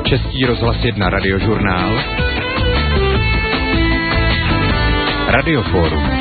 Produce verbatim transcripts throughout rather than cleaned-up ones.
Český rozhlas jedna radiožurnál, Radioforum.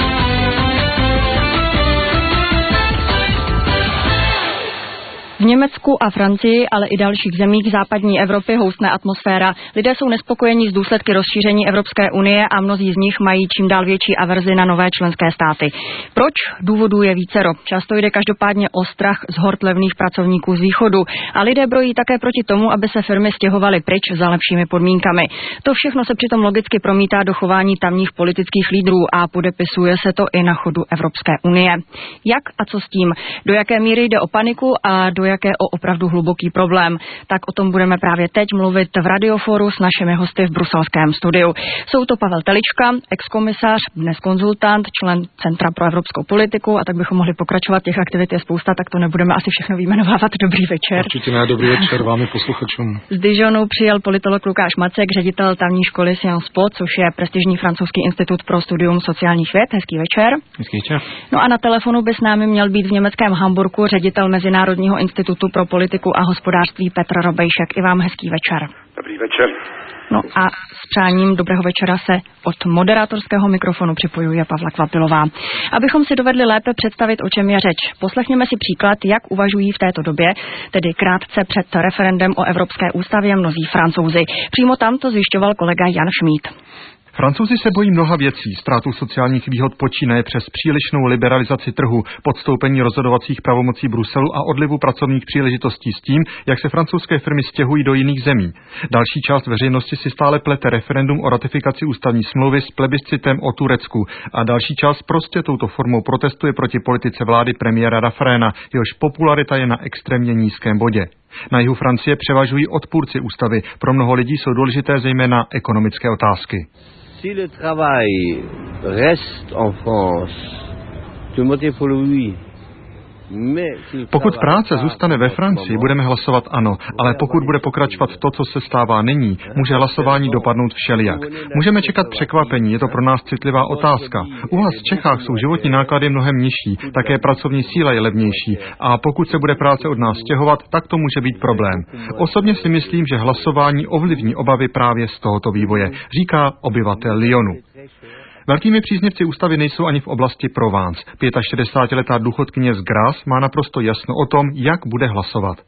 V Německu a Francii, ale i dalších zemích západní Evropy houstne atmosféra. Lidé jsou nespokojení s důsledky rozšíření Evropské unie a mnozí z nich mají čím dál větší averzi na nové členské státy. Proč? Důvodů je vícero. Často jde každopádně o strach z hord levných pracovníků z východu a lidé brojí také proti tomu, aby se firmy stěhovaly pryč za lepšími podmínkami. To všechno se přitom logicky promítá do chování tamních politických lídrů a podepisuje se to i na chodu Evropské unie. Jak a co s tím? Do jaké míry jde o paniku a do jaké o opravdu hluboký problém. Tak o tom budeme právě teď mluvit v Radioforu s našimi hosty v bruselském studiu. Jsou to Pavel Telička, exkomisař, dnes konzultant, člen Centra pro evropskou politiku a tak bychom mohli pokračovat, těch aktivit je spousta, tak to nebudeme asi všechno vyjmenovávat. Dobrý večer. Určitě ne, dobrý večer vám i posluchačům. Z Dijonu přijel politolog Lukáš Macek, ředitel tamní školy Sciences Po, což je prestižní francouzský institut pro studium sociálních věd. Hezký večer. Hezký večer. No a na telefonu by s námi měl být v německém Hamburku ředitel Mezinárodního institutu pro politiku a hospodářství Petr Robejšek. I vám hezký večer. Dobrý večer. No a s přáním dobrého večera se od moderátorského mikrofonu připojuje Pavla Kvapilová. Abychom si dovedli lépe představit, o čem je řeč, poslechněme si příklad, jak uvažují v této době, tedy krátce před referendem o Evropské ústavě mnozí Francouzi. Přímo tam to zjišťoval kolega Jan Šmíd. Francouzi se bojí mnoha věcí, ztrátu sociálních výhod počínaje přes přílišnou liberalizaci trhu, podstoupení rozhodovacích pravomocí Bruselu a odlivu pracovních příležitostí s tím, jak se francouzské firmy stěhují do jiných zemí. Další část veřejnosti si stále plete referendum o ratifikaci ústavní smlouvy s plebiscitem o Turecku a další část prostě touto formou protestuje proti politice vlády premiéra Raffaréna, jehož popularita je na extrémně nízkém bodě. Na jihu Francie převažují odpůrci ústavy. Pro mnoho lidí jsou důležité zejména ekonomické otázky. Si le travail reste en France, tout motif pour lui. Pokud práce zůstane ve Francii, budeme hlasovat ano, ale pokud bude pokračovat to, co se stává nyní, může hlasování dopadnout všelijak. Můžeme čekat překvapení, je to pro nás citlivá otázka. U vás v Čechách jsou životní náklady mnohem nižší, také pracovní síla je levnější a pokud se bude práce od nás stěhovat, tak to může být problém. Osobně si myslím, že hlasování ovlivní obavy právě z tohoto vývoje, říká obyvatel Lyonu. Velkými příznivci ústavy nejsou ani v oblasti Provence. šedesátiletá důchodkyně z Grasse má naprosto jasno o tom, jak bude hlasovat.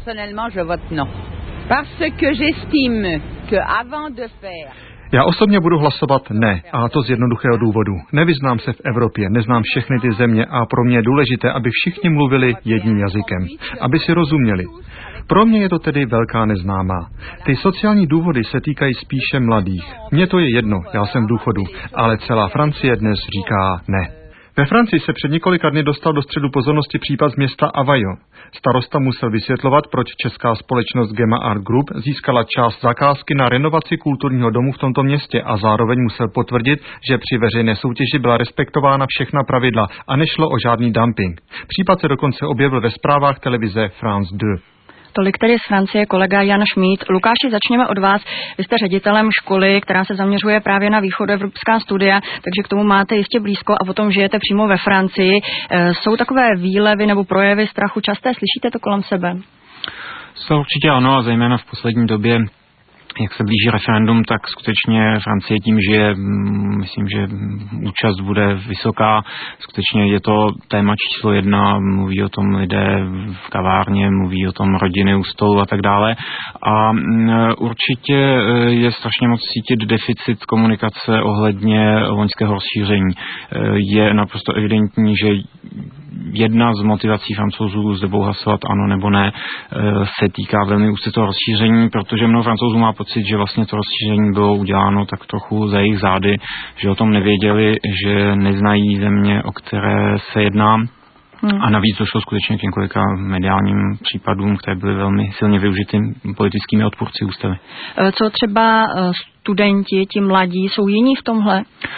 Já osobně budu hlasovat ne, a to z jednoduchého důvodu. Nevyznám se v Evropě, neznám všechny ty země a pro mě je důležité, aby všichni mluvili jedním jazykem, aby si rozuměli. Pro mě je to tedy velká neznámá. Ty sociální důvody se týkají spíše mladých. Mně to je jedno, já jsem v důchodu, ale celá Francie dnes říká ne. Ve Francii se před několika dny dostal do středu pozornosti případ z města Avignon. Starosta musel vysvětlovat, proč česká společnost Gema Art Group získala část zakázky na renovaci kulturního domu v tomto městě a zároveň musel potvrdit, že při veřejné soutěži byla respektována všechna pravidla a nešlo o žádný dumping. Případ se dokonce objevil ve zprávách televize France dva. Tolik tedy z Francie kolega Jan Šmíd. Lukáši, začněme od vás. Vy jste ředitelem školy, která se zaměřuje právě na východoevropská studia, takže k tomu máte jistě blízko a potom žijete přímo ve Francii. Jsou takové výlevy nebo projevy strachu časté? Slyšíte to kolem sebe? To určitě ano, a zejména v poslední době, jak se blíží referendum, tak skutečně Francie tím žije, myslím, že účast bude vysoká. Skutečně je to téma číslo jedna, mluví o tom lidé v kavárně, mluví o tom rodiny u stolu a tak dále. A určitě je strašně moc cítit deficit komunikace ohledně loňského rozšíření. Je naprosto evidentní, že jedna z motivací Francouzů zde budou hlasovat ano nebo ne, se týká velmi úzce toho rozšíření, protože mnoho Francouzů má pocit, že vlastně to rozšíření bylo uděláno tak trochu za jejich zády, že o tom nevěděli, že neznají země, o které se jedná. Hmm. A navíc došlo skutečně k několika mediálním případům, které byly velmi silně využity politickými odpůrci ústavy. Co třeba studenti, ti mladí, jsou jiní v tomhle?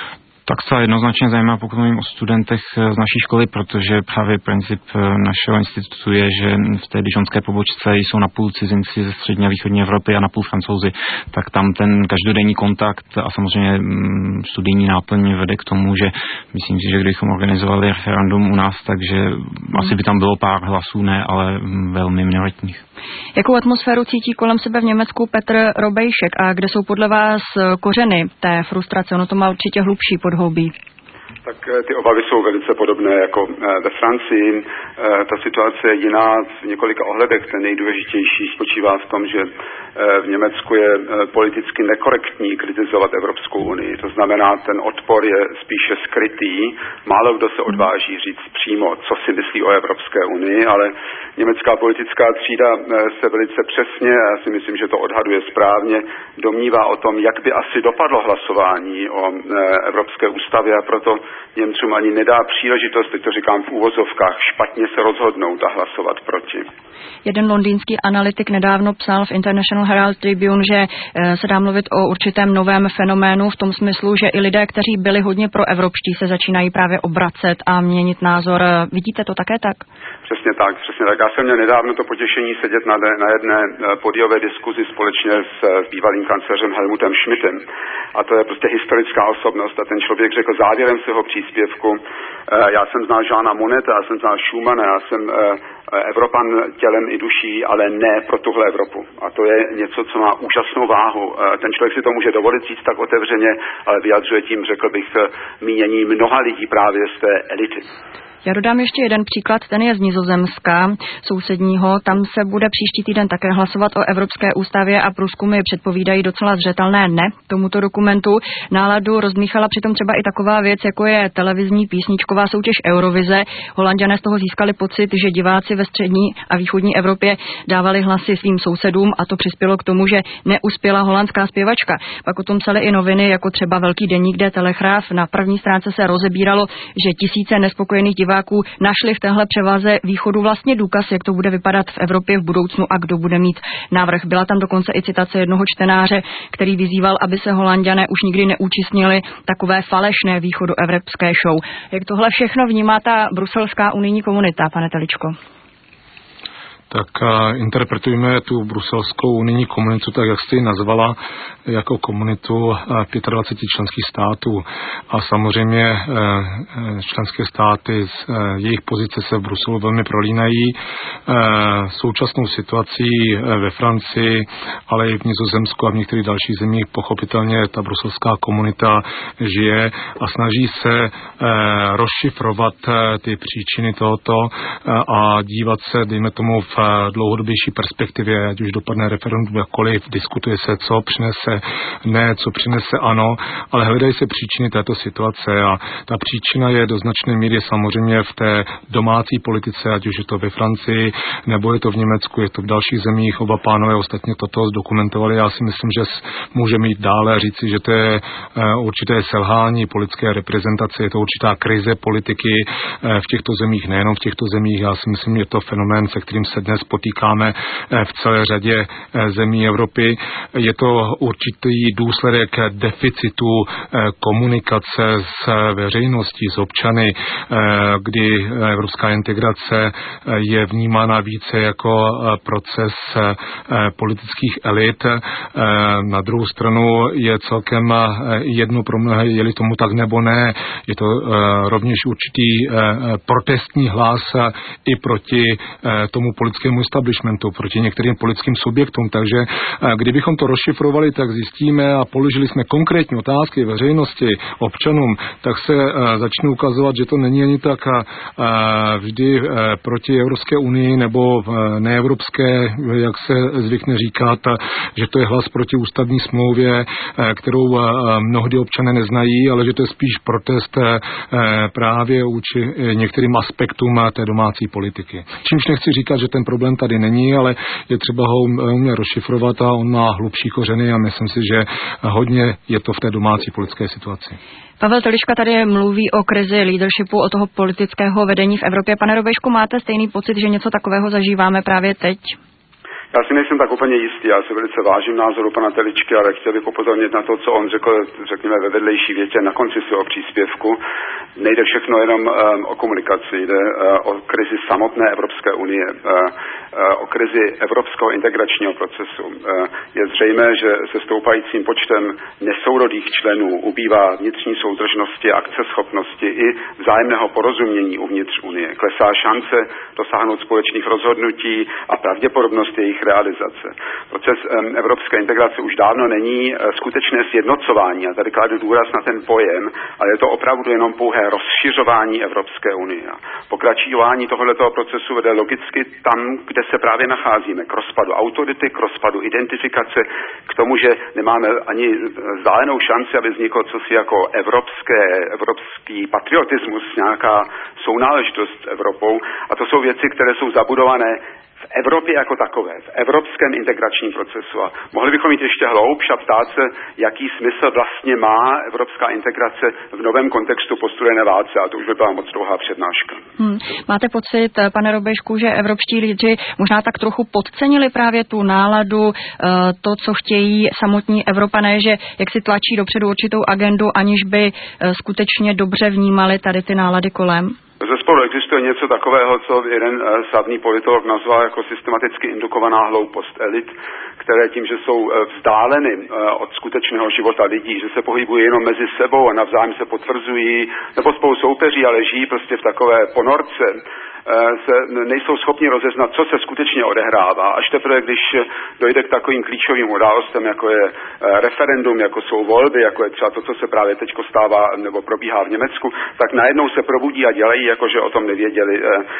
Tak se jednoznačně zajímá, pokud mluvím o studentech z naší školy, protože právě princip našeho institutu je, že v té dijonské pobočce jsou napůl cizinci ze střední a východní Evropy a napůl Francouzi, tak tam ten každodenní kontakt a samozřejmě studijní náplň vede k tomu, že myslím si, že kdybychom organizovali referendum u nás, takže hmm. asi by tam bylo pár hlasů, ne, ale velmi minoritních. Jakou atmosféru cítí kolem sebe v Německu Petr Robejšek a kde jsou podle vás kořeny té frustrace? Ono to má určitě hlubší podhoubí. Tak ty obavy jsou velice podobné jako ve Francii. Ta situace je jiná v několika ohledech. Ten nejdůležitější spočívá v tom, že v Německu je politicky nekorektní kritizovat Evropskou unii. To znamená, ten odpor je spíše skrytý. Málo kdo se odváží říct přímo, co si myslí o Evropské unii, ale německá politická třída se velice přesně, já si myslím, že to odhaduje správně, domnívá o tom, jak by asi dopadlo hlasování o Evropské ústavě, a proto Němcům ani nedá příležitost, teď to říkám v úvozovkách, špatně se rozhodnout a hlasovat proti. Jeden londýnský analytik nedávno psal v International Herald Tribune, že se dá mluvit o určitém novém fenoménu v tom smyslu, že i lidé, kteří byli hodně proevropští, se začínají právě obracet a měnit názor. Vidíte to také tak? Přesně tak, přesně tak. Já jsem měl nedávno to potěšení sedět na, na jedné podiové diskuzi společně s, s bývalým kancléřem Helmutem Schmidtem. A to je prostě historická osobnost. A ten člověk řekl závěrem svého příspěvku, já jsem znal Jeana Monneta, já jsem znal Schumana, já jsem Evropan tělem i duší, ale ne pro tuhle Evropu. A to je něco, co má úžasnou váhu. Ten člověk si to může dovolit říct tak otevřeně, ale vyjadřuje tím, řekl bych, mínění mnoha lidí právě z té elity. Já dodám ještě jeden příklad, ten je z Nizozemska, sousedního. Tam se bude příští týden také hlasovat o Evropské ústavě a průzkumy předpovídají docela zřetelné ne tomuto dokumentu. Náladu rozdmíchala přitom třeba i taková věc, jako je televizní písničková soutěž Eurovize. Holanďané z toho získali pocit, že diváci ve střední a východní Evropě dávali hlasy svým sousedům a to přispělo k tomu, že neuspěla holandská zpěvačka. Pak o tom psaly i noviny, jako třeba Velký deník De Telegraaf. Na první stránce se rozebíralo, že tisíce nespokojených diváků našli v téhle převaze východu vlastně důkaz, jak to bude vypadat v Evropě v budoucnu a kdo bude mít návrh. Byla tam dokonce i citace jednoho čtenáře, který vyzýval, aby se Holanďané už nikdy neúčastnili takové falešné východoevropské show. Jak tohle všechno vnímá ta bruselská unijní komunita, pane Teličko? Tak interpretujeme tu bruselskou unijní komunitu, tak jak jste ji nazvala, jako komunitu dvacet pět členských států. A samozřejmě členské státy, jejich pozice se v Bruselu velmi prolínají. Současnou situací ve Francii, ale i v Nizozemsku a v některých dalších zemích pochopitelně ta bruselská komunita žije a snaží se rozšifrovat ty příčiny tohoto a dívat se, dejme tomu, v dlouhodobější perspektivě, ať už dopadne referendum jakkoliv, diskutuje se, co přinese ne, co přinese ano, ale hledají se příčiny této situace a ta příčina je do značné míry samozřejmě v té domácí politice, ať už je to ve Francii, nebo je to v Německu, je to v dalších zemích. Oba pánové ostatně toto zdokumentovali. Já si myslím, že můžeme jít dále a říci, že to je určité selhání politické reprezentace, je to určitá krize politiky v těchto zemích, nejenom v těchto zemích. Já si myslím, že je to fenomén, se kterým se dnes potýkáme v celé řadě zemí Evropy. Je to určitý důsledek deficitu komunikace s veřejností, s občany, kdy evropská integrace je vnímána více jako proces politických elit. Na druhou stranu je celkem jedno pro mnohé, je-li tomu tak nebo ne. Je to rovněž určitý protestní hlas i proti tomu politickému establishmentu, proti některým politickým subjektům. Takže kdybychom to rozšifrovali, tak zjistíme a položili jsme konkrétní otázky veřejnosti, občanům, tak se začne ukazovat, že to není ani tak vždy proti Evropské unii nebo neevropské, jak se zvykne říkat, že to je hlas proti ústavní smlouvě, kterou mnohdy občané neznají, ale že to je spíš protest právě vůči některým aspektům té domácí politiky. Čímž nechci říkat, že ten problém tady není, ale je třeba ho umět rozšifrovat a on má hlubší kořeny a myslím si, že hodně je to v té domácí politické situaci. Pavel Telička tady mluví o krizi leadershipu, o toho politického vedení v Evropě. Pane Robejšku, máte stejný pocit, že něco takového zažíváme právě teď? Já si nejsem tak úplně jistý, já si velice vážím názoru pana Teličky, ale chtěl bych upozornit na to, co on řekl, řekněme, ve vedlejší větě na konci svého příspěvku. Nejde všechno jenom um, o komunikaci, jde uh, o krizi samotné Evropské unie, uh, uh, o krizi evropského integračního procesu. Uh, je zřejmé, že se stoupajícím počtem nesourodých členů ubývá vnitřní soudržnosti, akceschopnosti i vzájemného porozumění uvnitř unie. Klesá šance dosáhnout společných rozhodnutí a pravděpodobnost jejich realizace. Proces um, evropské integrace už dávno není uh, skutečné sjednocování, a tady kladu důraz na ten pojem, ale je to opravdu jenom pouhé rozšiřování Evropské unie. Pokračování tohoto procesu vede logicky tam, kde se právě nacházíme, k rozpadu autority, k rozpadu identifikace, k tomu, že nemáme ani vzdálenou šanci, aby vzniklo cosi jako evropské, evropský patriotismus, nějaká sounáležitost s Evropou. A to jsou věci, které jsou zabudované v Evropě jako takové, v evropském integračním procesu. A mohli bychom jít ještě hloubš a ptát se, jaký smysl vlastně má evropská integrace v novém kontextu po studené válce, a to už by byla moc dlouhá přednáška. Hmm. Máte pocit, pane Robejšku, že evropští lídři možná tak trochu podcenili právě tu náladu, to, co chtějí samotní Evropané, že jak si tlačí dopředu určitou agendu, aniž by skutečně dobře vnímali tady ty nálady kolem? Zesporu existuje něco takového, co jeden slavný politolog nazval jako systematicky indukovaná hloupost elit, které tím, že jsou vzdáleny od skutečného života lidí, že se pohybují jenom mezi sebou a navzájem se potvrzují, nebo spolu soupeří, ale žijí prostě v takové ponorce, se nejsou schopni rozeznat, co se skutečně odehrává. Až teprve, když dojde k takovým klíčovým událostem, jako je referendum, jako jsou volby, jako je třeba to, co se právě teď stává nebo probíhá v Německu, tak najednou se probudí a dělají, jako že o tom nevěděli.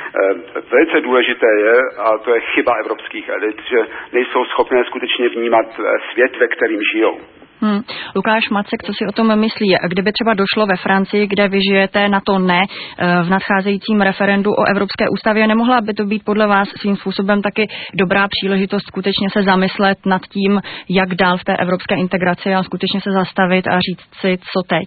Velice důležité je, a to je chyba evropských elit, že nejsou schopné skutečně vnímat svět, ve kterým žijou. Hmm. Lukáš Macek, co si o tom myslí? Kdyby třeba došlo ve Francii, kde vy žijete, na to ne v nadcházejícím referendu o Evropské ústavě, nemohla by to být podle vás svým způsobem taky dobrá příležitost skutečně se zamyslet nad tím, jak dál v té evropské integraci a skutečně se zastavit a říct si, co teď?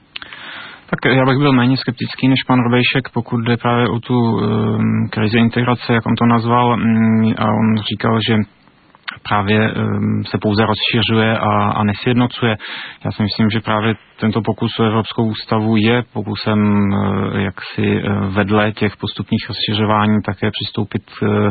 Tak já bych byl méně skeptický než pan Robejšek, pokud jde právě o tu um, krizi integrace, jak on to nazval, um, a on říkal, že právě um, se pouze rozšiřuje a, a nesjednocuje. Já si myslím, že právě tento pokus o Evropskou ústavu je pokusem uh, jaksi uh, vedle těch postupných rozšiřování také přistoupit uh,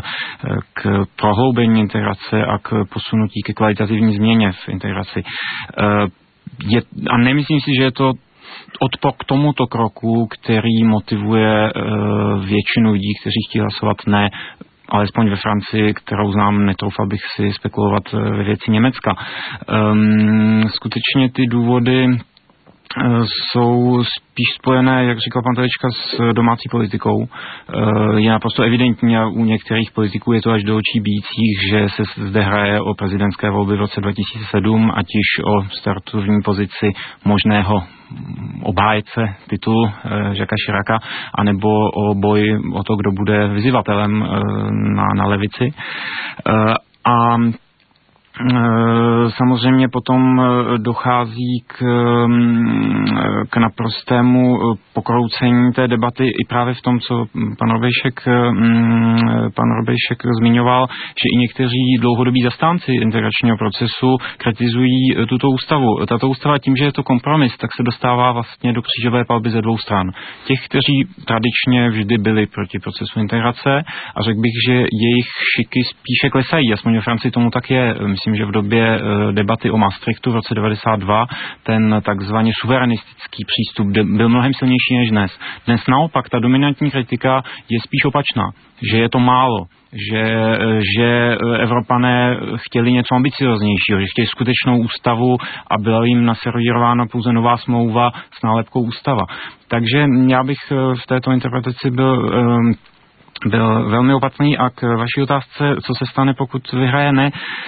k prohloubení integrace a k posunutí ke kvalitativní změně v integraci. Uh, je, a nemyslím si, že je to odpor k tomuto kroku, který motivuje uh, většinu lidí, kteří chtějí hlasovat ne, alespoň ve Francii, kterou znám, netroufal bych si spekulovat ve věci Německa. Um, skutečně ty důvody jsou spíš spojené, jak říkal pan Telička, s domácí politikou. Je naprosto evidentní a u některých politiků je to až do očí bíjících, že se zde hraje o prezidentské volby v roce dva tisíce sedm, ať již o startovní pozici možného obhájce titulu Jacquesa Chiraca, anebo o boj o to, kdo bude vyzývatelem na, na levici. A samozřejmě potom dochází k, k naprostému pokroucení té debaty i právě v tom, co pan Robejšek, pan Robejšek zmiňoval, že i někteří dlouhodobí zastánci integračního procesu kritizují tuto ústavu. Tato ústava tím, že je to kompromis, tak se dostává vlastně do křížové palby ze dvou stran. Těch, kteří tradičně vždy byli proti procesu integrace, a řekl bych, že jejich šiky spíše klesají, aspoň ve Francii tomu tak je. Myslím, že v době debaty o Maastrichtu v roce devadesát dva ten takzvaně suverenistický přístup byl mnohem silnější než dnes. Dnes naopak ta dominantní kritika je spíš opačná, že je to málo, že, že Evropané chtěli něco ambicioznějšího, že chtěli skutečnou ústavu a byla jim naservírována pouze nová smlouva s nálepkou ústava. Takže já bych v této interpretaci byl byl velmi opatrný. A k vaší otázce, co se stane, pokud vyhraje ne,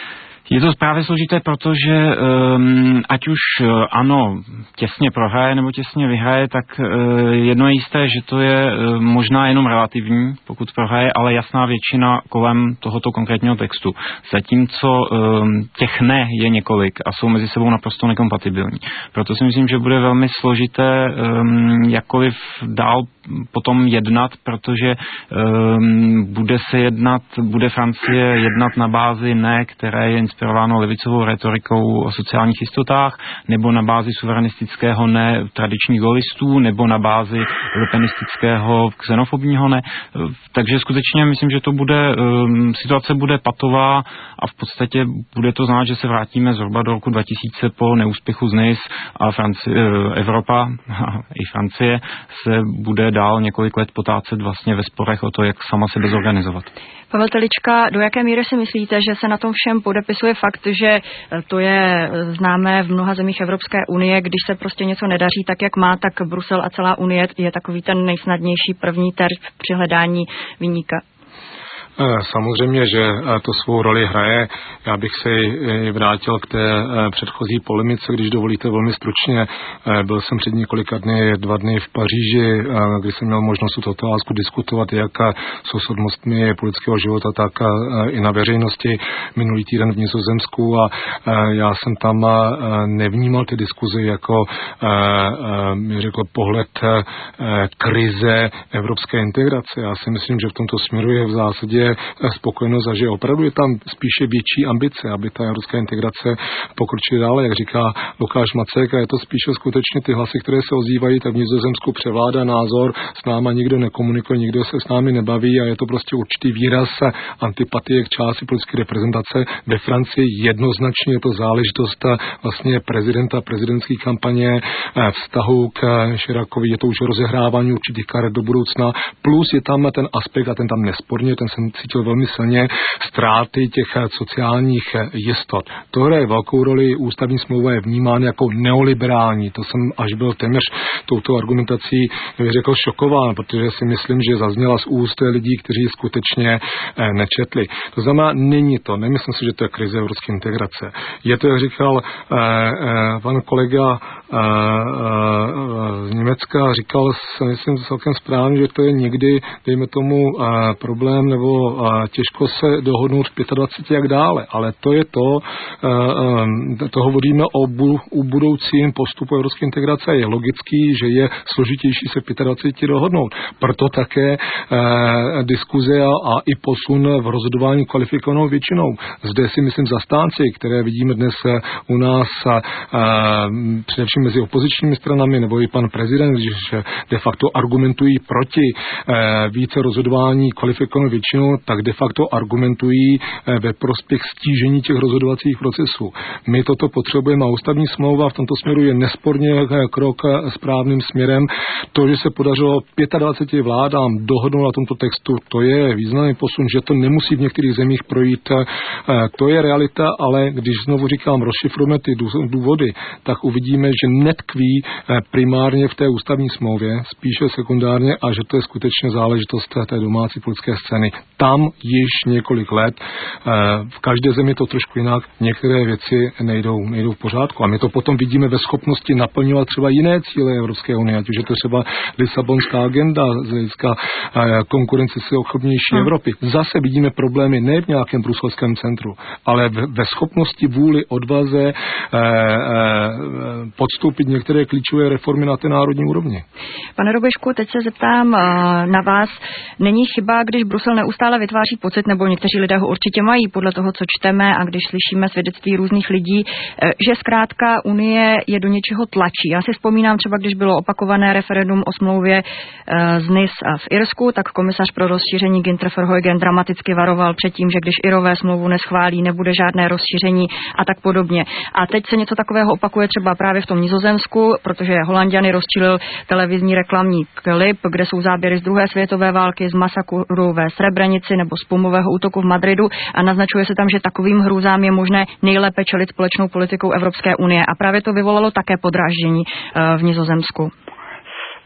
Je to právě složité, protože um, ať už ano, těsně prohraje nebo těsně vyhraje, tak uh, jedno je jisté, že to je uh, možná jenom relativní, pokud prohraje, ale jasná většina kolem tohoto konkrétního textu. Zatímco um, těch ne je několik a jsou mezi sebou naprosto nekompatibilní. Proto si myslím, že bude velmi složité um, jakkoliv dál potom jednat, protože um, bude se jednat, bude Francie jednat na bázi ne, které je inspirováno levicovou retorikou o sociálních jistotách, nebo na bázi suverenistického ne tradičních golistů, nebo na bázi lepenistického xenofobního ne. Takže skutečně myslím, že to bude, um, situace bude patová a v podstatě bude to znamenat, že se vrátíme zhruba do roku dva tisíce po neúspěchu z Nice a Francie, Evropa i Francie se bude dál několik let potácet vlastně ve sporech o to, jak sama sebe zorganizovat. Pavel Telička, do jaké míry si myslíte, že se na tom všem podepisuje fakt, že to je známé v mnoha zemích Evropské unie, když se prostě něco nedaří tak, jak má, tak Brusel a celá unie je takový ten nejsnadnější první terč při hledání viníka? Samozřejmě, že to svou roli hraje. Já bych se vrátil k té předchozí polemice, když dovolíte velmi stručně. Byl jsem před několika dny, dva dny v Paříži, kdy jsem měl možnost tuto otázku diskutovat jak s osobnostmi politického života, tak i na veřejnosti minulý týden v Nizozemsku a já jsem tam nevnímal ty diskuze jako, mi řekl, pohled krize evropské integrace. Já si myslím, že v tomto směru je v zásadě spokojenost a že opravdu je tam spíše větší ambice, aby ta evropská integrace pokročila dále, jak říká Lukáš Macek, a je to spíše skutečně ty hlasy, které se ozývají, tak v Nizozemsku převládá názor, s náma nikdo nekomunikuje, nikdo se s námi nebaví a je to prostě určitý výraz antipatie k části politické reprezentace. Ve Francii jednoznačně je to záležitost vlastně prezidenta, prezidentské kampaně, vztahu k Chiracovi, je to už rozehrávání určitých karet do budoucna, plus je tam ten aspekt a ten tam nesporně, ten jsem cítil velmi silně, ztráty těch sociálních jistot. To hraje velkou roli, ústavní smlouva je vnímán jako neoliberální. To jsem až byl téměř touto argumentací, bych řekl, šokován, protože si myslím, že zazněla z úst lidí, kteří skutečně nečetli. To znamená, není to, nemyslím si, že to je krize evropské integrace. Je to, jak říkal eh, eh, pan kolega eh, eh, z Německa, říkal, myslím celkem správně, že to je někdy, dejme tomu, eh, problém nebo těžko se dohodnout v dvacet pět jak dále, ale to je to, to hovoříme o, bu, o budoucím postupu evropské integrace. Je logický, že je složitější se dvacet pět dohodnout. Proto také diskuze a, a i posun v rozhodování kvalifikovanou většinou. Zde si myslím zastánci, které vidíme dnes u nás a, a, především mezi opozičními stranami, nebo i pan prezident, když de facto argumentují proti a, více rozhodování kvalifikovanou většinou, tak de facto argumentují ve prospěch stížení těch rozhodovacích procesů. My toto potřebujeme a ústavní smlouva v tomto směru je nesporně krok správným směrem. To, že se podařilo dvaceti pěti vládám dohodnout na tomto textu, to je významný posun, že to nemusí v některých zemích projít. To je realita, ale když znovu říkám, rozšifrujeme ty důvody, tak uvidíme, že netkví primárně v té ústavní smlouvě, spíše sekundárně a že to je skutečně záležitost té domácí politické scény. Tam již několik let, v každé zemi to trošku jinak, některé věci nejdou, nejdou v pořádku. A my to potom vidíme ve schopnosti naplňovat třeba jiné cíle Evropské unie, ať už je to třeba Lisabonská agenda z hlediska konkurence si ochopnější hmm. Evropy. Zase vidíme problémy ne v nějakém bruselském centru, ale ve schopnosti, vůli, odvaze podstoupit některé klíčové reformy na té národní úrovni. Pane Robežku, teď se zeptám na vás. Není chyba, když Brusel neustále vytváří pocit, nebo někteří lidé ho určitě mají podle toho, co čteme a když slyšíme svědectví různých lidí, že zkrátka Unie je do něčeho tlačí. Já si vzpomínám třeba, když bylo opakované referendum o smlouvě z Nice v Irsku, tak komisař pro rozšíření Günther Verheugen dramaticky varoval před tím, že když Irové smlouvu neschválí, nebude žádné rozšíření a tak podobně. A teď se něco takového opakuje třeba právě v tom Nizozemsku, protože Holanďany rozčilil televizní reklamní klip, kde jsou záběry z druhé světové války, z masakru ve Srebrenici nebo z pumového útoku v Madridu a naznačuje se tam, že takovým hrůzám je možné nejlépe čelit společnou politikou Evropské unie. A právě to vyvolalo také podráždění v Nizozemsku.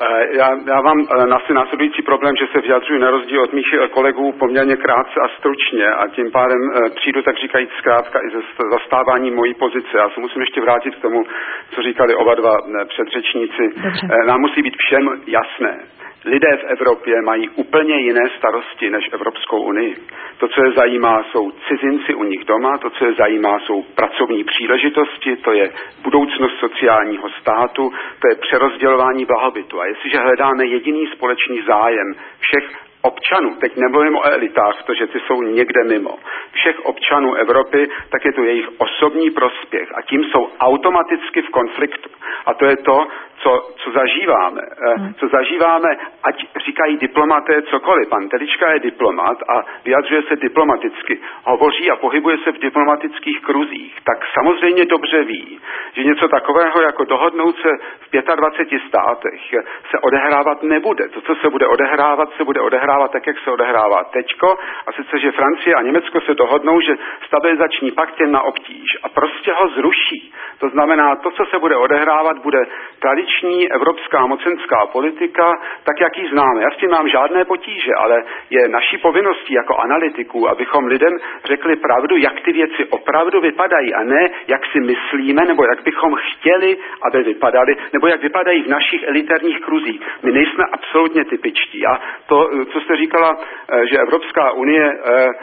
Já, já mám asi následující problém, že se vyjadřuji na rozdíl od mých kolegů poměrně krátce a stručně a tím pádem přijdu tak říkajíc zkrátka i ze zastávání mojí pozice. Já se musím ještě vrátit k tomu, co říkali oba dva předřečníci. Dobře. Nám musí být všem jasné. Lidé v Evropě mají úplně jiné starosti než Evropskou unii. To, co je zajímá, jsou cizinci u nich doma, to, co je zajímá, jsou pracovní příležitosti, to je budoucnost sociálního státu, to je přerozdělování blahobytu. A jestliže hledáme jediný společný zájem všech občanů, teď nemluvím o elitách, protože ty jsou někde mimo, všech občanů Evropy, tak je to jejich osobní prospěch a tím jsou automaticky v konfliktu. A to je to, co, co zažíváme. Hmm. Co zažíváme, ať říkají diplomaté cokoliv. Pan Telička je diplomat a vyjadřuje se diplomaticky. Hovoří a pohybuje se v diplomatických kruzích. Tak samozřejmě dobře ví, že něco takového jako dohodnout se v dvaceti pěti státech se odehrávat nebude. To, co se bude odehrávat, se bude odehrávat tak, jak se odehrává teďko. A sice, že Francie a Německo se dohodnou, že stabilizační pakt je na obtíž a prostě ho zruší. To znamená, to, co se bude odehrávat, bude tradiční evropská mocenská politika, tak jak ji známe. Já s tím mám žádné potíže, ale je naší povinností jako analytiků, abychom lidem řekli pravdu, jak ty věci opravdu vypadají a ne jak si myslíme, nebo jak bychom chtěli, aby vypadaly, nebo jak vypadají v našich elitárních kruzích. My nejsme absolutně typičtí. A to, co jste říkala, že Evropská unie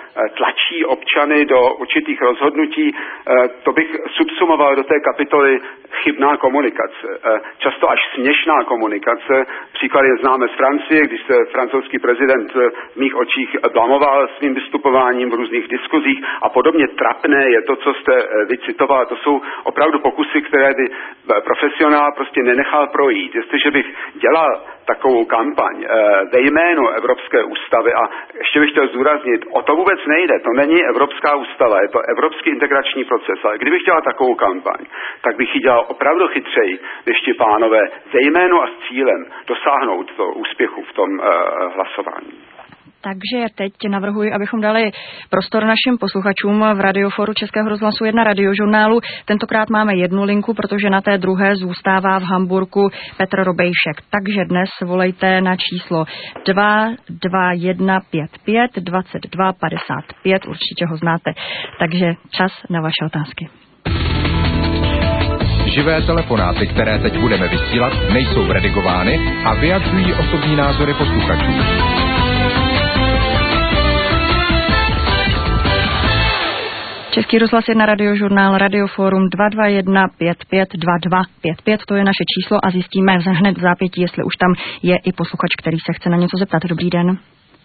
tlačí občany do určitých rozhodnutí, to bych subsumoval do té kapitoly chybná komunikace. Často až směšná komunikace. Příklady známe z Francie, když se francouzský prezident v mých očích blamoval svým vystupováním v různých diskuzích a podobně trapné je to, co jste vycitoval. To jsou opravdu pokusy, které by profesionál prostě nenechal projít. Jestliže bych dělal takovou kampaň ve jménu Evropské ústavy a ještě bych chtěl zdůraznit, o to vůbec nejde, to není Evropská ústava, je to evropský integrační proces, ale kdybych dělal takovou kampaň, tak bych ji dělal opravdu chytřeji, než ti pánové ve jménu a s cílem dosáhnout to úspěchu v tom uh, hlasování. Takže teď navrhuji, abychom dali prostor našim posluchačům v Radioforu Českého rozhlasu jedna Radiožurnálu. Tentokrát máme jednu linku, protože na té druhé zůstává v Hamburku Petr Robejšek. Takže dnes volejte na číslo dva dva jedna pět pět dvacet dva padesát pět, určitě ho znáte. Takže čas na vaše otázky. Živé telefonáty, které teď budeme vysílat, nejsou redigovány a vyjadřují osobní názory posluchačů. Český rozhlas jedna Radiožurnál, Radioforum dva dva jedna pět pět dva dva pět pět, to je naše číslo a zjistíme hned v zápětí, jestli už tam je i posluchač, který se chce na něco zeptat. Dobrý den.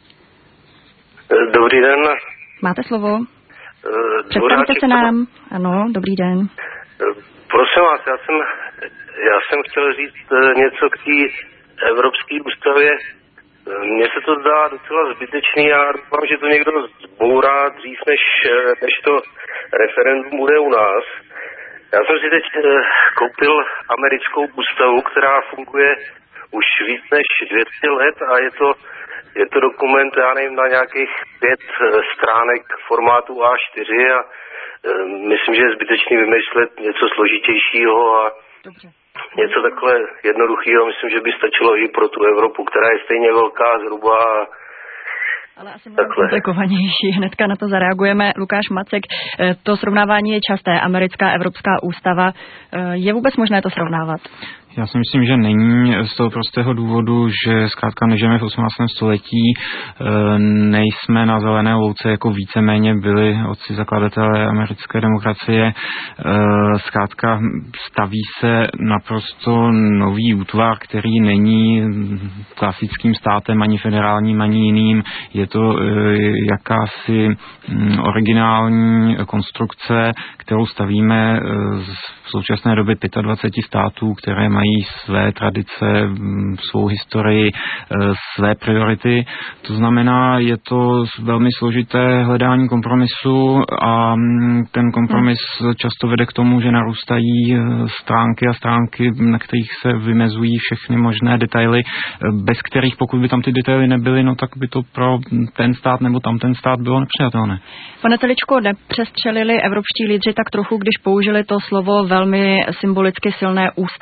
Dobrý den. Máte slovo? Představíte se nám. Ano, dobrý den. Prosím vás, já jsem, já jsem chtěl říct něco k té Evropské ústavě. Mně se to zdá docela zbytečný a doufám, že to někdo zbourá dřív, než, než to referendum bude u nás. Já jsem si teď koupil americkou ústavu, která funguje už víc než dvě stě let a je to, je to dokument, já nevím, na nějakých pět stránek formátu á čtyři a myslím, že je zbytečný vymyslet něco složitějšího a Dobře. něco takhle jednoduchého. Myslím, že by stačilo i pro tu Evropu, která je stejně velká zhruba. Ale asi mnohem komplikovanější. Hnedka na to zareagujeme. Lukáš Macek, to srovnávání je časté. Americká, Evropská ústava. Je vůbec možné to srovnávat? Já si myslím, že není z toho prostého důvodu, že zkrátka nežijeme v osmnáctém století, nejsme na zelené louce, jako víceméně byli otci zakladatelé americké demokracie. Zkrátka staví se naprosto nový útvar, který není klasickým státem, ani federálním, ani jiným. Je to jakási originální konstrukce, kterou stavíme v současné době dvacet pět států, které mají své tradice, svou historii, své priority. To znamená, je to velmi složité hledání kompromisu a ten kompromis často vede k tomu, že narůstají stránky a stránky, na kterých se vymezují všechny možné detaily, bez kterých, pokud by tam ty detaily nebyly, no tak by to pro ten stát nebo tam ten stát bylo nepřijatelné. Pane Teličko, nepřestřelili evropští lídři tak trochu, když použili to slovo velmi symbolicky silné ústava pro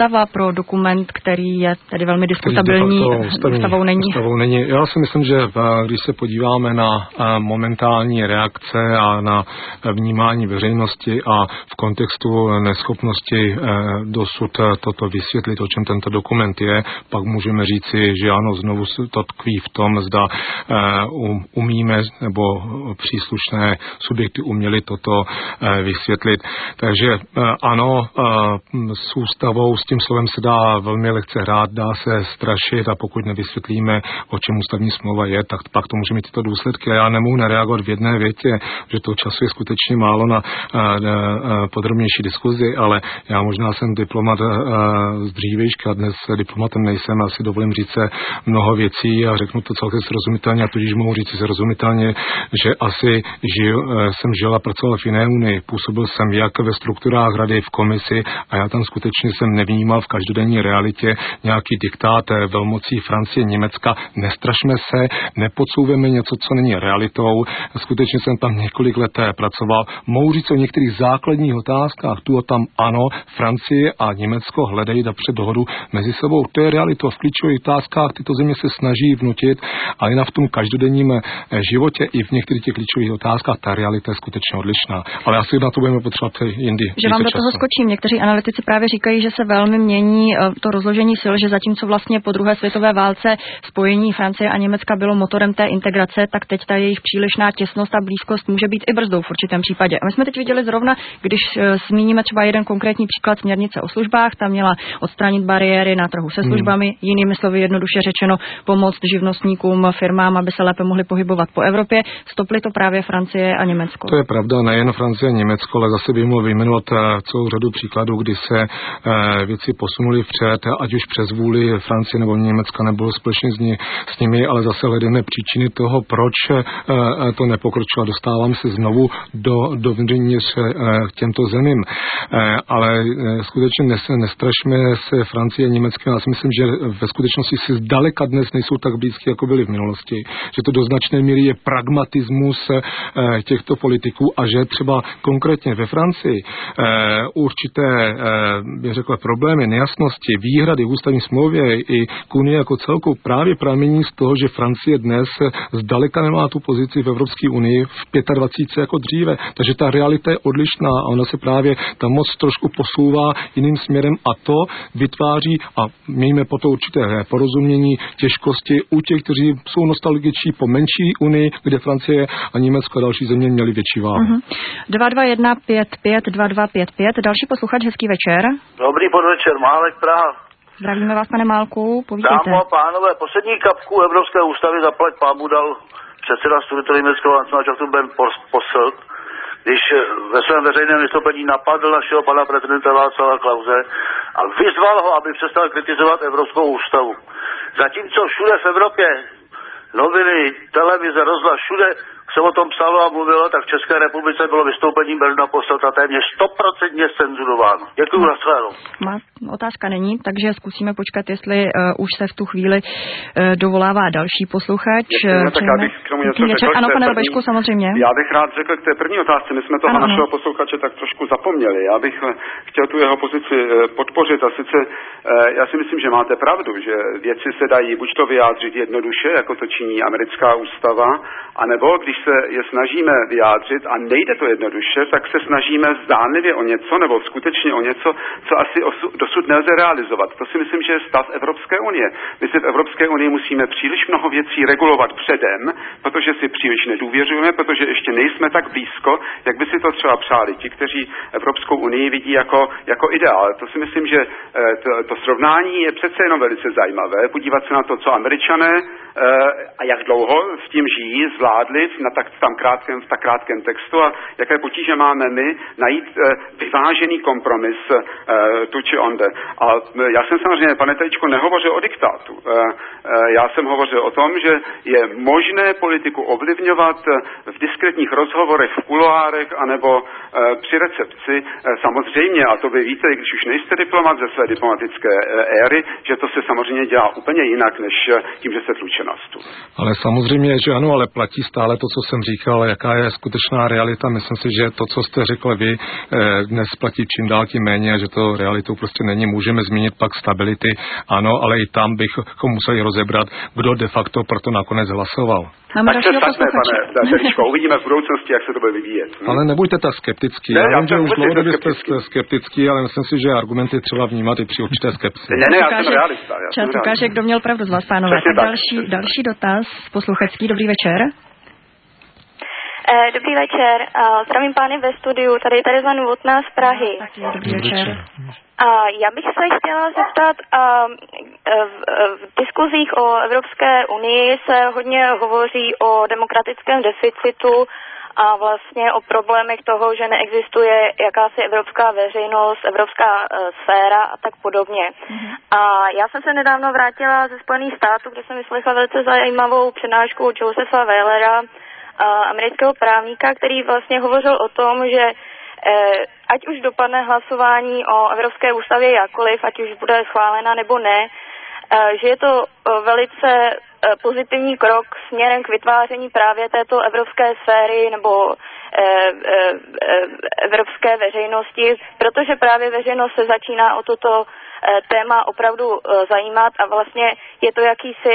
to dokument, který je tedy velmi diskutabilní, ústavou není? Ústavou není. Já si myslím, že když se podíváme na momentální reakce a na vnímání veřejnosti a v kontextu neschopnosti dosud toto vysvětlit, o čem tento dokument je, pak můžeme říci, že ano, znovu to tkví v tom, zda umíme nebo příslušné subjekty uměli toto vysvětlit. Takže ano, s ústavou, s tím slovem se dá velmi lehce hrát, dá se strašit a pokud nevysvětlíme, o čem ústavní smlouva je, tak pak to může mít tyto důsledky. A já nemohu nereagovat v jedné větě, že to času je skutečně málo na podrobnější diskuzi, ale já možná jsem diplomat z dřívejška, dnes diplomatem nejsem, asi dovolím říct se mnoho věcí a řeknu to celkem srozumitelně a tudíž mohu říct srozumitelně, že asi žil, jsem žil a pracoval v jiné unii. Působil jsem jak ve strukturách rady, v komisi a já tam skutečně jsem nevnímal v každodenní realitě nějaký diktát velmocí Francie, Německa. Nestrašme se, nepodsouveme něco, co není realitou. Skutečně jsem tam několik let pracoval. Mohu říct o některých základních otázkách. Tu a tam ano, Francie a Německo hledají napřed dohodu mezi sebou. To je realita. V klíčových otázkách tyto země se snaží vnutit, ale na v tom každodenním životě i v některých těch klíčových otázkách ta realita je skutečně odlišná. Ale asi na to budeme potřebovat jindy. Že vám do toho skočím. Někteří analytici právě říkají, že se velmi mění to rozložení sil, že zatímco vlastně po druhé světové válce spojení Francie a Německa bylo motorem té integrace, tak teď ta jejich přílišná těsnost a blízkost může být i brzdou v určitém případě. A my jsme teď viděli zrovna, když zmíníme třeba jeden konkrétní příklad směrnice o službách, ta měla odstranit bariéry na trhu se službami, hmm. jinými slovy jednoduše řečeno pomoct živnostníkům, firmám, aby se lépe mohli pohybovat po Evropě. Stoply to právě Francie a Německo. To je pravda, nejen Francie a Německo, ale zase bych mohl vyjmenovat celou řadu příkladů, kdy se věci posunuly vpřed, ať už přes vůli Francie nebo Německa nebylo společně s, ní, s nimi, ale zase hledáme příčiny toho, proč to nepokročilo. Dostáváme se znovu do, dovnitř k těmto zemím. Ale skutečně nestrašme se Francie a Německa. Já si myslím, že ve skutečnosti si zdaleka dnes nejsou tak blízky, jako byli v minulosti. Že to do značné míry je pragmatismus těchto politiků a že třeba konkrétně ve Francii určité, bych řekl, problémy, nejasnosti, výhrady v ústavní smlouvě i k Unii jako celkou právě pramení z toho, že Francie dnes zdaleka nemá tu pozici v Evropské unii v dvacet pět jako dříve. Takže ta realita je odlišná a ona se právě tam moc trošku posouvá jiným směrem a to vytváří a mějme po to určité porozumění těžkosti u těch, kteří jsou nostalgičtí po menší unii, kde Francie a Německo a další země měly větší váhu. Uh-huh. dva dva jedna pět pět dva dva pět pět. Další posluchač, hezký večer. Dobrý podvečer, Málek, Praha. Zdravíme vás, pane Málku, povídejte. Dámo a pánové, poslední kapku Evropské ústavy zaplať pámu dal předseda Sudetoněmeckého Nacionalčachtu Bernd Posselt, když ve svém veřejném vystoupení napadl našeho pana prezidenta Václava Klause a vyzval ho, aby přestal kritizovat Evropskou ústavu. Zatímco všude v Evropě noviny, televize, rozhlas, všude se o tom psalo a mluvilo, tak v České republice bylo vystoupení Bernda Posselta téměř sto procent cenzurováno. Děkuji, na shledanou. Má otázka není, takže zkusíme počkat, jestli uh, už se v tu chvíli uh, dovolává další posluchač. Děkujeme, tak já bych k tomu něco řekl. Ano, pane Robežku, samozřejmě. Já bych rád řekl k té první otázce. My jsme toho ano, našeho ano. posluchače tak trošku zapomněli. Já bych chtěl tu jeho pozici podpořit a sice já si myslím, že máte pravdu, že věci se dají buď to vyjádřit jednoduše, jako to činí americká ústava, anebo když se je snažíme vyjádřit a nejde to jednoduše, tak se snažíme zdánlivě o něco nebo skutečně o něco, co asi dosud nelze realizovat. To si myslím, že je stav Evropské unie. My si v Evropské unii musíme příliš mnoho věcí regulovat předem, protože si příliš nedůvěřujeme, protože ještě nejsme tak blízko, jak by si to třeba přáli ti, kteří Evropskou unii vidí jako, jako ideál. To si myslím, že to, to srovnání je přece jenom velice zajímavé. Podívat se na to, co Američané a jak dlouho s tím žijí, zvládli na tak tam krátkém, v tak krátkém textu a jaké potíže máme my najít vyvážený kompromis tu či onde. A já jsem samozřejmě, pane Tejčko, nehovořil o diktátu. Já jsem hovořil o tom, že je možné politiku ovlivňovat v diskrétních rozhovorech, v kuloárech anebo při recepci. Samozřejmě, a to vy víte, když už nejste diplomat ze své diplomatické éry, že to se samozřejmě dělá úplně jinak, než tím, že se tluče vše na stůl. Ale samozřejmě, že ano, ale platí stále to, co jsem říkal, jaká je skutečná realita. Myslím si, že to, co jste řekl vy, dnes platí čím dál tím méně, že to realitou prostě není. Můžeme zmínit pak stability, ano, ale i tam bychom museli rozebrat, kdo de facto proto nakonec hlasoval. Máme tak se statné, pane Teličko, uvidíme v budoucnosti, jak se to bude vyvíjet. Hm? Ale nebuďte tak skeptický. Ne, já vím, že už dlouhodobě jste skeptický, ale myslím si, že argumenty třeba vnímat i při určité skepsi. Ne, ne, já jsem realista. Já čas ukáže, kdo měl pravdu z vás, pánové. Tak další, další dotaz posluchačský. Dobrý večer. Eh, dobrý večer. Uh, zdravím pány ve studiu. Tady je Tereza Novotná z Prahy. Taky, dobrý večer. A já bych se chtěla zeptat, uh, v, v diskuzích o Evropské unii se hodně hovoří o demokratickém deficitu a vlastně o problémech toho, že neexistuje jakási evropská veřejnost, evropská uh, sféra a tak podobně. Mm-hmm. A já jsem se nedávno vrátila ze Spojených států, kde jsem vyslechla velice zajímavou přednášku od Josepha Weilera, amerického právníka, který vlastně hovořil o tom, že ať už dopadne hlasování o Evropské ústavě jakkoliv, ať už bude schválena nebo ne, že je to velice pozitivní krok směrem k vytváření právě této evropské sféry nebo evropské veřejnosti, protože právě veřejnost se začíná o toto téma opravdu zajímat a vlastně je to jakýsi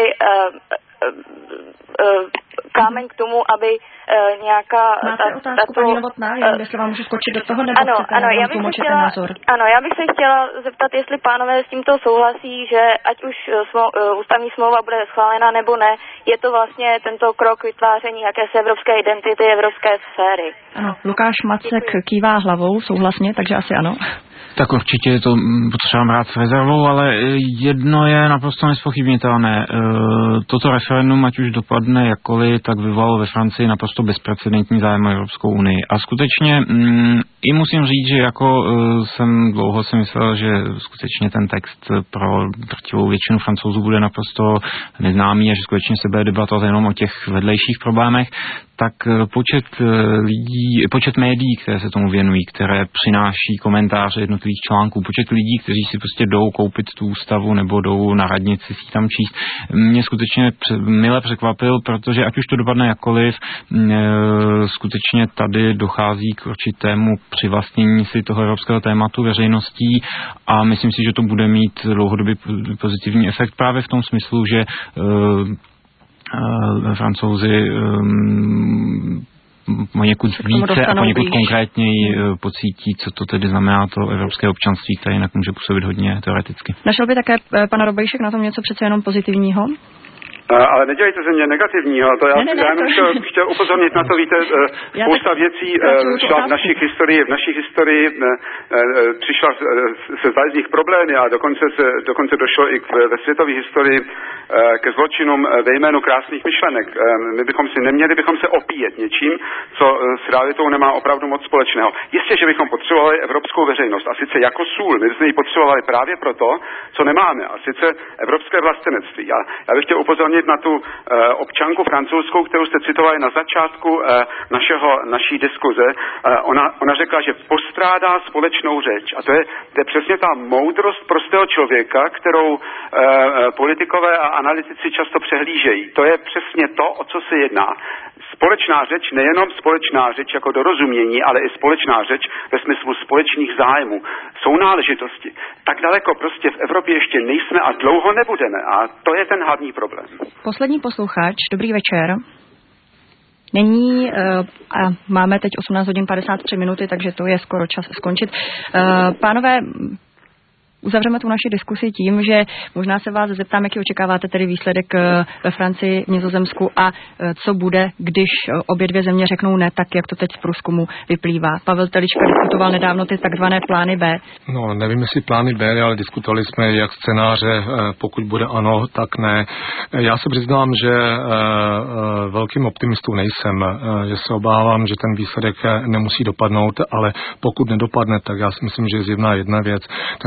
kámen k tomu, aby uh, nějaká... Máte ta, otázku, tato, paní Novotná, uh, jestli vám můžu skočit do toho, nebo ano, chcete ano, já bych tlumočit chtěla, ten názor? Ano, já bych se chtěla zeptat, jestli pánové s tímto souhlasí, že ať už smou, uh, ústavní smlouva bude schválena nebo ne, je to vlastně tento krok vytváření jakési evropské identity, evropské sféry. Ano, Lukáš Macek Děkuji. Kývá hlavou souhlasně, takže asi ano. Tak určitě je to potřeba brát s rezervou, ale jedno je naprosto nespochybnitelné. Toto referendum, ať už dopadne jakkoliv, tak vyvolalo ve Francii naprosto bezprecedentní zájem o Evropskou unii. A skutečně i musím říct, že jako jsem dlouho si myslel, že skutečně ten text pro drtivou většinu Francouzů bude naprosto neznámý a že skutečně se bude debatovat jenom o těch vedlejších problémech, tak počet lidí, počet médií, které se tomu věnují, které přináší komentáře jednotlivých článků, počet lidí, kteří si prostě jdou koupit tu ústavu nebo jdou na radnici si tam číst, mě skutečně mile překvapil, protože ať už to dopadne jakkoliv, skutečně tady dochází k určitému přivlastnění si toho evropského tématu veřejností a myslím si, že to bude mít dlouhodobě pozitivní efekt právě v tom smyslu, že Francouzi um, poněkud více a poněkud konkrétněji pocítí, co to tedy znamená to evropské občanství, které jinak může působit hodně teoreticky. Našel by také pan Robejšek na tom něco přece jenom pozitivního? Ale nedělejte ze mě negativního, to já, ne, ne, ne, já to... chtěl, chtěl upozornit na to, víte, spousta tak... věcí šla v naší historii, v naší historii přišla se zájezdních problémy a dokonce, se, dokonce došlo i k, ve světové historii ke zločinům ve jménu krásných myšlenek. My bychom si neměli bychom se opíjet něčím, co s realitou nemá opravdu moc společného. Jistě, že bychom potřebovali evropskou veřejnost a sice jako sůl, my bychom ji potřebovali právě proto, co nemáme, a sice evropské vlastenectví. Já, já bych chtěl upozornit na tu uh, občanku francouzskou, kterou jste citovali na začátku uh, našeho, naší diskuze. Uh, ona, ona řekla, že postrádá společnou řeč. A to je, to je přesně ta moudrost prostého člověka, kterou uh, politikové a analytici často přehlížejí. To je přesně to, o co se jedná. Společná řeč, nejenom společná řeč jako dorozumění, ale i společná řeč ve smyslu společných zájmů. Jsou náležitosti. Tak daleko prostě v Evropě ještě nejsme a dlouho nebudeme. A to je ten hlavní problém. Poslední posluchač, dobrý večer. Není, a máme teď osmnáct hodin padesát tři minuty, takže to je skoro čas skončit. Pánové, uzavřeme tu naši diskusi tím, že možná se vás zeptám, jaký očekáváte tedy výsledek ve Francii, v Nizozemsku a co bude, když obě dvě země řeknou ne, tak jak to teď z průzkumu vyplývá. Pavel Telička diskutoval nedávno ty takzvané plány B. No, nevím, jestli plány B, ale diskutovali jsme jak scénáře, pokud bude ano, tak ne. Já se přiznám, že velkým optimistou nejsem, že se obávám, že ten výsledek nemusí dopadnout, ale pokud nedopadne, tak já si myslím, že je zjevná jedna věc, ten ratifikační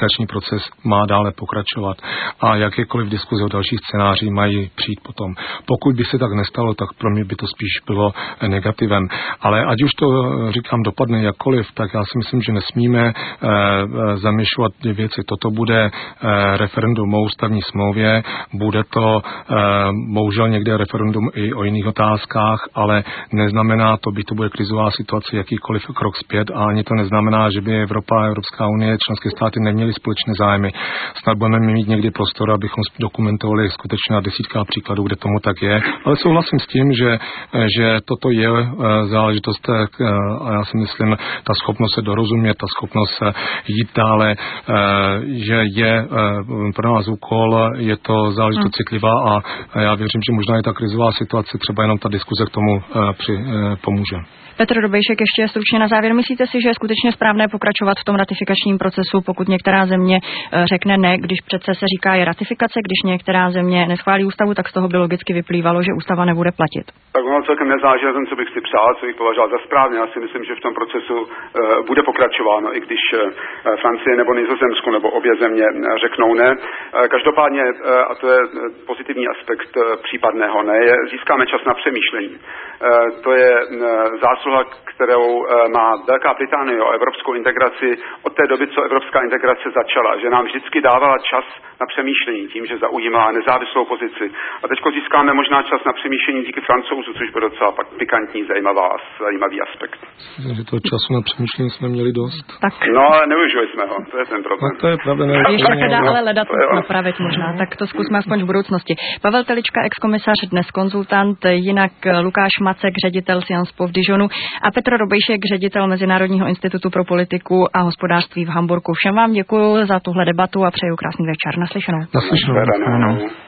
ratifikační proces má dále pokračovat a jakékoliv diskuze o dalších scénářích mají přijít potom. Pokud by se tak nestalo, tak pro mě by to spíš bylo negativem. Ale ať už to, říkám, dopadne jakkoliv, tak já si myslím, že nesmíme zamišovat dvě věci. Toto bude referendum o ústavní smlouvě, bude to bohužel někde referendum i o jiných otázkách, ale neznamená to, by to bude krizová situace, jakýkoliv krok zpět a ani to neznamená, že by Evropa, Evropská unie, členské státy neměly společné zájmy. Snad budeme mít někdy prostor, abychom dokumentovali skutečně na desítkách příkladů, kde tomu tak je. Ale souhlasím s tím, že, že toto je záležitost a já si myslím, ta schopnost se dorozumět, ta schopnost jít dále, že je pro nás úkol, je to záležitost citlivá a já věřím, že možná je ta krizová situace, třeba jenom ta diskuze k tomu při, pomůže. Petr Dobejšek, ještě stručně na závěr. Myslíte si, že je skutečně správné pokračovat v tom ratifikačním procesu, pokud některá země řekne ne, když přece se říká je ratifikace, když některá země neschválí ústavu, tak z toho by logicky vyplývalo, že ústava nebude platit? Tak ono celkem nezáleží na tom, co bych si přál, co bych považoval za správně. Já si myslím, že v tom procesu uh, bude pokračováno, i když uh, Francie nebo Nizozemsko nebo obě země řeknou ne. Uh, každopádně, uh, a to je pozitivní aspekt uh, případného ne, je, získáme čas na přemýšlení. Uh, to je uh, zásluha, kterou má Velká Británie o evropskou integraci od té doby, co evropská integrace začala, že nám vždycky dávala čas na přemýšlení tím, že zaujímá nezávislou pozici. A teď získáme možná čas na přemýšlení díky Francouzů, což bude docela pak pikantní, zajímavá, zajímavý aspekt. Že toho času na přemýšlení jsme měli dost. Tak. No, ale neužili jsme ho, to je ten problém. No, to je pravda, ne, ještě se dá ale ledat napravit možná, tak to zkusme aspoň v budoucnosti. Pavel Telička, exkomisař, dnes konzultant, jinak Lukáš Macek, ředitel Sciences Po v Dijonu a Petr Dobejšek, ředitel Mezinárodního institutu pro politiku a hospodářství v Hamburku. Všem vám děkuji za tuhle debatu a přeju krásný večer. Naslyšenou. Naslyšenou.